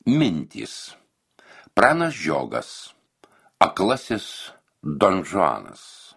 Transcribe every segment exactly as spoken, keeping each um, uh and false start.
Mintys. Pranas Žiogas. Aklasis Don Žuanas.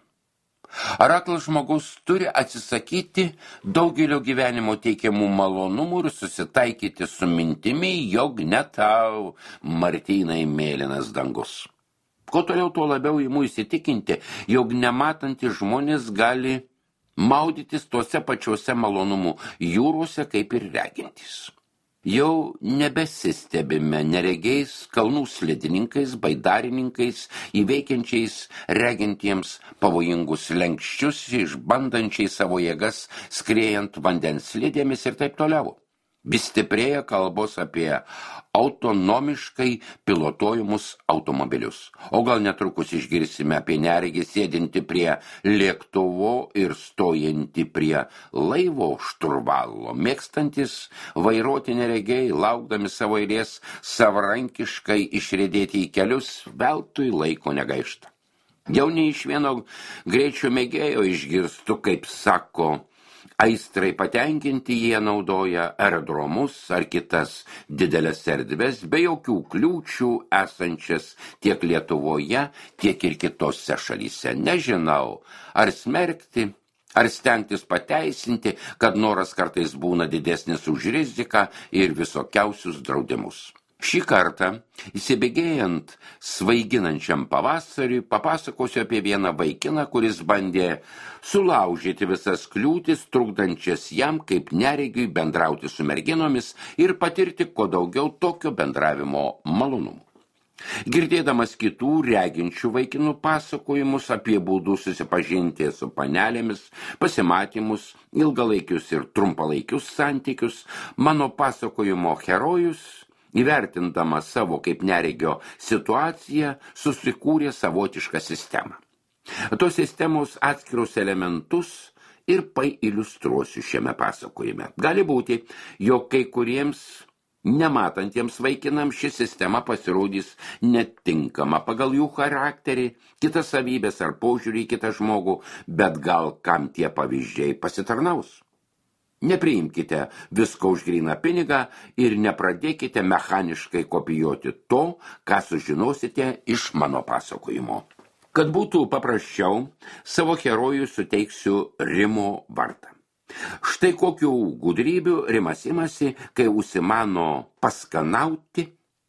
Ar aklas žmogus turi atsisakyti daugelio gyvenimo teikiamų malonumų ir susitaikyti su mintimi, jog ne tau, Martynai, mėlynas dangus? Kuo toliau, tuo labiau imu įsitikinti, jog nematantys žmonės gali maudytis tuose pačiuose malonumų jūrose kaip ir regintys. Jau nebesistebime neregiais kalnų slidininkais, baidarininkais, įveikiančiais regintiems pavojingus lenkščius, išbandančiais savo jėgas, skriejant vandens slidėmis ir taip toliau. Vis stiprėja kalbos apie autonomiškai pilotuojamus automobilius. O gal netrukus išgirsime apie neregį sėdinti prie lėktuvo ir stojantį prie laivo šturvalo, mėgstantis vairuoti neregiai, laukdami savo eilės savarankiškai išriedėti į kelius, veltui laiko negaišta. Jau ne iš vieno greičio mėgėjo išgirstu, kaip sako, aistrai patenkinti jie naudoja aerodromus ar kitas didelės erdves, be jokių kliūčių esančias tiek Lietuvoje, tiek ir kitose šalyse. Nežinau, ar smerkti, ar stengtis pateisinti, kad noras kartais būna didesnis už riziką ir visokiausius draudimus. Šį kartą, įsibėgėjant svaiginančiam pavasariui, papasakosiu apie vieną vaikiną, kuris bandė sulaužyti visas kliūtis, trukdančias jam kaip neregiui bendrauti su merginomis ir patirti kuo daugiau tokio bendravimo malonumų. Girdėdamas kitų reginčių vaikinų pasakojimus apie būdus susipažinti su panelėmis, pasimatymus, ilgalaikius ir trumpalaikius santykius, mano pasakojimo herojus, įvertindama savo kaip neregio situaciją, susikūrė savotišką sistemą. Tos sistemos atskirus elementus ir pailiustruosiu šiame pasakojime. Gali būti, jog kai kuriems nematantiems vaikinams ši sistema pasirodys netinkama pagal jų charakterį, kitas savybės ar požiūrį į kitą žmogų, bet gal kam tie pavyzdžiai pasitarnaus. Nepriimkite visko už gryną pinigą ir nepradėkite mechaniškai kopijuoti to, ką sužinosite iš mano pasakojimo. Kad būtų paprasčiau, savo herojui suteiksiu Rimo vardą. Štai kokių gudrybių Rimas imasi, kai užsimano paskanauti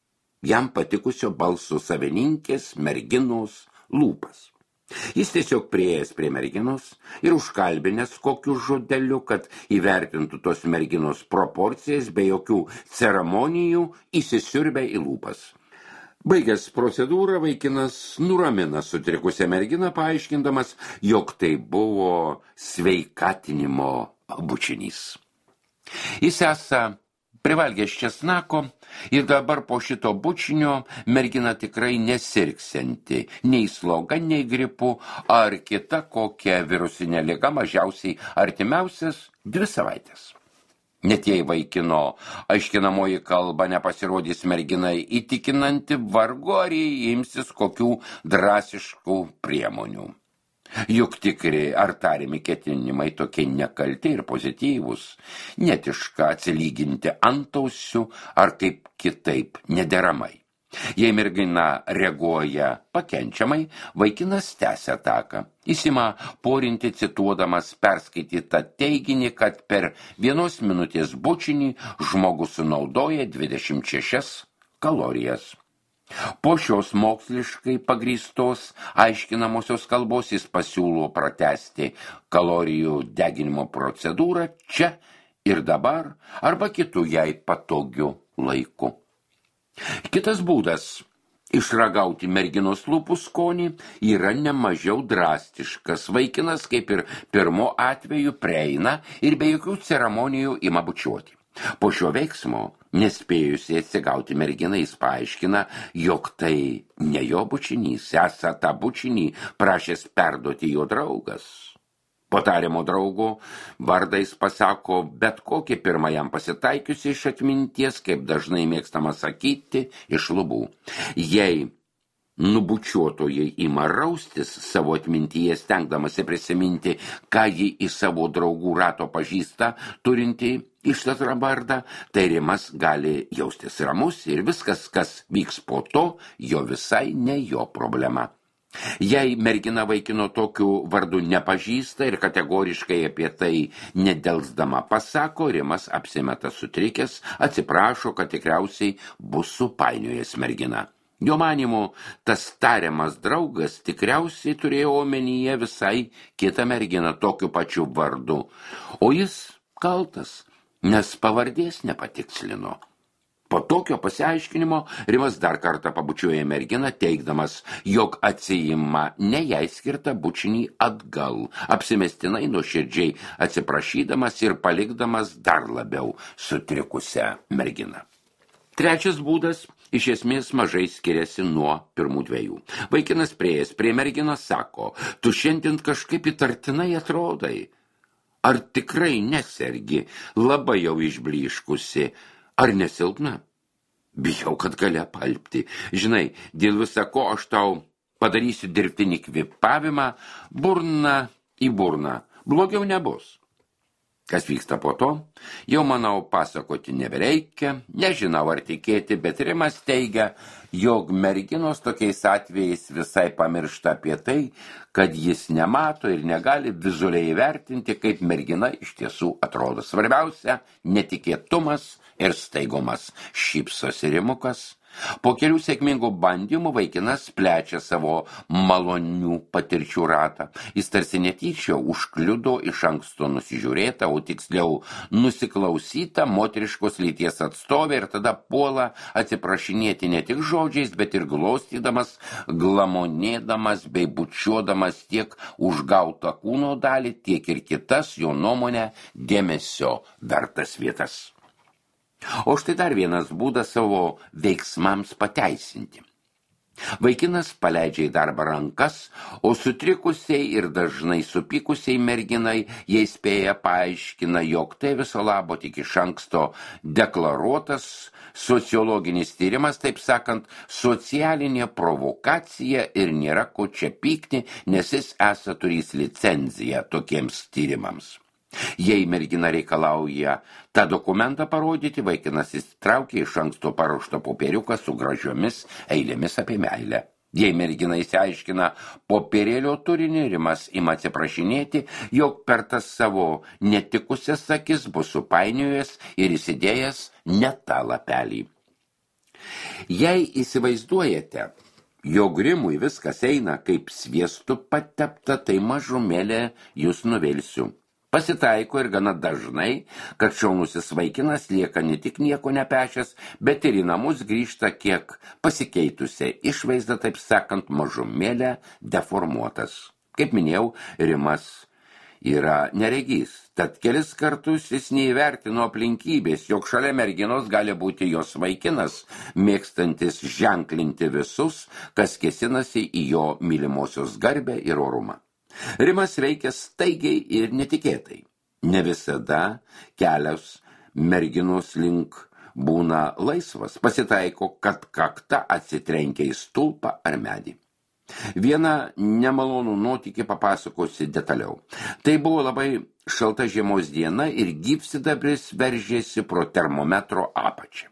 jam patikusio balso savininkės merginos lūpas. Jis tiesiog prieėjęs prie merginos ir užkalbinęs kokiu žodeliu, kad įvertintų tos merginos proporcijas be jokių ceremonijų, įsisiurbė į lūpas. Baigęs procedūrą, vaikinas nuramina sutrikusią merginą, paaiškindamas, jog tai buvo sveikatinimo bučinys. Jis esą privalgęs česnako ir dabar po šito bučinio mergina tikrai nesirgsianti, nei sloga, nei gripu ar kita kokia virusinė liga, mažiausiai artimiausias dvi savaitės. Net jei vaikino aiškinamoji kalba nepasirodys merginai įtikinanti, vargu ar jį imsis kokių drastiškų priemonių. Juk tikri ar tariami ketinimai tokie nekalti ir pozityvūs, netiška atsilyginti antausių ar kaip kitaip nederamai. Jei mergina reaguoja pakenčiamai, vaikinas tęsia ataką. Jis ima porinti cituodamas perskaitytą teiginį, kad per vienos minutės bučinį žmogus sunaudoja dvidešimt šešias kalorijas. Po šios moksliškai pagrįstos aiškinamosios kalbos jis pasiūlo pratęsti kalorijų deginimo procedūrą čia ir dabar arba kitų jai patogių laikų. Kitas būdas išragauti merginos lūpų skonį yra nemažiau drastiškas. Vaikinas, kaip ir pirmo atveju, prieina ir be jokių ceremonijų ima bučiuoti. Po šio veiksmo, nespėjusi atsigauti merginą, jis paaiškina, jog tai ne jo bučinys, esą tą bučinį prašęs perduoti jo draugas. Po tariamo draugo vardais pasako bet kokį pirmą jam pasitaikiusi iš atminties, kaip dažnai mėgstama sakyti, iš lubų. Jei nubučiuotojai ima raustis savo atmintyje, stengdamasi prisiminti, ką ji į savo draugų rato pažįsta, turinti ištartą vardą, tai Rimas gali jaustis ramus ir viskas, kas vyks po to, jo visai ne jo problema. Jei mergina vaikino tokiu vardu nepažįsta ir kategoriškai apie tai nedelsdama pasako, Rimas apsimeta sutrikęs, atsiprašo, kad tikriausiai bus supainiojęs mergina. Jo manymu, tas tariamas draugas tikriausiai turėjo omenyje visai kitą merginą tokiu pačiu vardu, o jis kaltas, nes pavardės nepatikslino. Po tokio pasiaiškinimo Rimas dar kartą pabučiuoja merginą, teigdamas, jog atsiima ne jai skirtą bučinį atgal, apsimestinai nuoširdžiai atsiprašydamas ir palikdamas dar labiau sutrikusią merginą. Trečias būdas iš esmės mažai skiriasi nuo pirmų dviejų. Vaikinas prieėjęs prie merginos sako, tu šiandien kažkaip įtartinai atrodai. Ar tikrai nesergi, labai jau išblyškusi, ar nesilpna? Bijau, kad gali apalpti. Žinai, dėl visako aš tau padarysiu dirbtinį kvėpavimą, burna į burną. Blogiau nebus. Kas vyksta po to, jau manau pasakoti nebereikia, nežinau ar tikėti, bet Rimas teigia, jog merginos tokiais atvejais visai pamiršta apie tai, kad jis nemato ir negali vizualiai įvertinti, kaip mergina iš tiesų atrodo. Svarbiausia – netikėtumas ir staigumas, šypsosi Rimukas. Po kelių sėkmingų bandymų vaikinas plečia savo malonių patirčių ratą. Jis tarsi netyčia užkliudo iš anksto nusižiūrėtą, o tiksliau nusiklausytą moteriškos lyties atstovę ir tada puola atsiprašinėti ne tik žodžiais, bet ir glostydamas, glamonėdamas bei bučiuodamas tiek užgautą kūno dalį, tiek ir kitas jo nuomonę dėmesio vertas vietas. O štai dar vienas būdas savo veiksmams pateisinti. Vaikinas paleidžia į darbą rankas, o sutrikusiai ir dažnai supykusiai merginai jie spėja paaiškina, jog tai viso labo tik iš anksto deklaruotas sociologinis tyrimas, taip sakant, socialinė provokacija ir nėra ko čia pykti, nes jis esą turės licenciją tokiems tyrimams. Jei mergina reikalauja tą dokumentą parodyti, vaikinas įsitraukia iš anksto paruoštą popieriuką su gražiomis eilėmis apie meilę. Jei mergina įsiaiškina popierėlio turinį, Rimas ima atsiprašinėti, jog per tas savo netikusias akis bus supainiojęs ir įsidėjęs ne tą lapelį. Jei įsivaizduojate, jog Rimui viskas eina kaip sviestu patepta, tai mažumėlė jūs nuvilsiu. Pasitaiko ir gana dažnai, kad šaunusis vaikinas lieka ne tik nieko nepešęs, bet ir į namus grįžta kiek pasikeitusią išvaizdą, taip sakant, mažumėlę deformuotas. Kaip minėjau, Rimas yra neregys, tad kelis kartus jis neįvertino aplinkybės, jog šalia merginos gali būti jos vaikinas, mėgstantis ženklinti visus, kas kėsinasi į jo mylimosios garbę ir orumą. Rimas veikia staigiai ir netikėtai. Ne visada kelias merginos link būna laisvas. Pasitaiko, kad kakta atsitrenkia į stulpą ar medį. Vieną nemalonų nuotykį papasakosiu detaliau. Tai buvo labai šalta žiemos diena ir gyvsidabris veržėsi pro termometro apačią.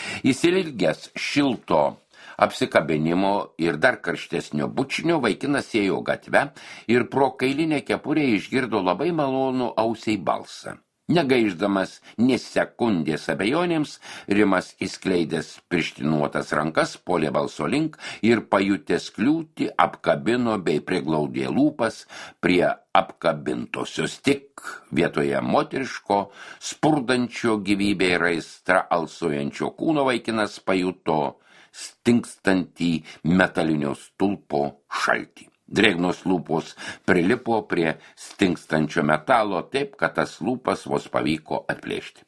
Įsilgęs šilto apsikabinimo ir dar karštesnio bučinio vaikinas ėjo gatve ir pro kailinę kepurę išgirdo labai malonų ausiai balsą. Negaiždamas nė sekundės abejonėms, Rimas įskleidęs pirštinuotas rankas puolė balso link ir pajutęs kliūtį apkabino bei priglaudė lūpas prie apkabintosios, tik vietoje moteriško, spurdančio gyvybė ir aistra alsuojančio kūno vaikinas pajuto stingstantį metalinio stulpo šaltį. Drėgnos lūpos prilipo prie stingstančio metalo taip, kad tas lūpas vos pavyko atplėšti.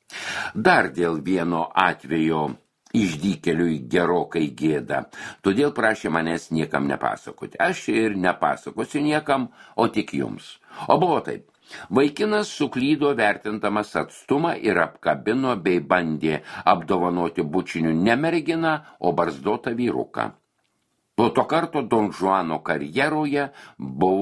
Dar dėl vieno atvejo išdykėliui gerokai gėda, todėl prašė manęs niekam nepasakoti. Aš ir nepasakosiu niekam, o tik jums. O buvo taip. Vaikinas suklydo vertindamas atstumą ir apkabino bei bandė apdovanoti bučiniu ne merginą, o barzdotą vyruką. Po to karto Don Juano karjeroje buvo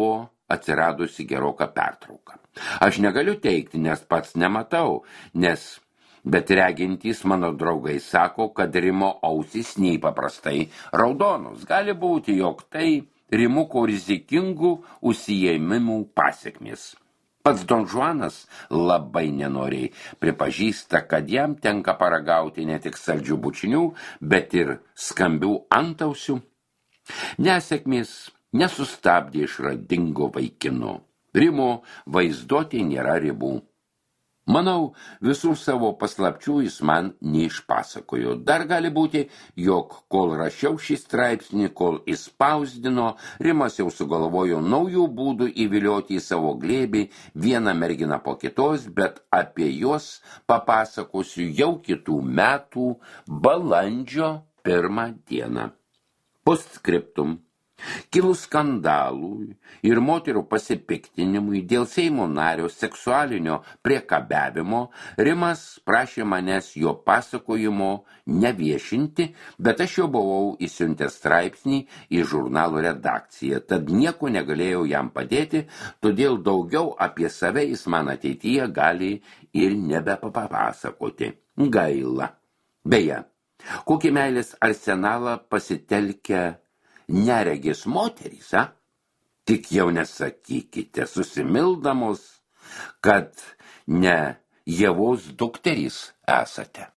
atsiradusi geroka pertrauka. Aš negaliu teikti, nes pats nematau, nes bet regintys mano draugai sako, kad Rimo ausys neįpaprastai raudonos. Gali būti, jog tai Rimuko rizikingų užsiėmimų pasekmės. Pats Don Žuanas labai nenoriai pripažįsta, kad jam tenka paragauti ne tik saldžių bučinių, bet ir skambių antausių. Nesėkmės nesustabdė išradingo vaikino. Rimo vaizduotė nėra ribų. Manau, visų savo paslapčių jis man neišpasakojo. Dar gali būti, jog kol rašiau šį straipsnį, kol įspausdino, Rimas jau sugalvojo naujų būdų įvilioti į savo glėbį vieną merginą po kitos, bet apie juos papasakosiu jau kitų metų balandžio pirmą dieną. Postscriptum. Kilus skandalui ir moterų pasipiktinimui dėl Seimo nario seksualinio priekabiavimo, Rimas prašė manęs jo pasakojimo neviešinti, bet aš jau buvau įsiuntęs straipsnį į žurnalo redakciją, tad nieko negalėjau jam padėti, todėl daugiau apie save jis man ateityje gali ir nebepapasakoti. Gaila. Beje, kokį meilės arsenalą pasitelkia neregės moterys, a? Tik jau nesakykite, susimildamos, kad ne Ievos dukterys esate.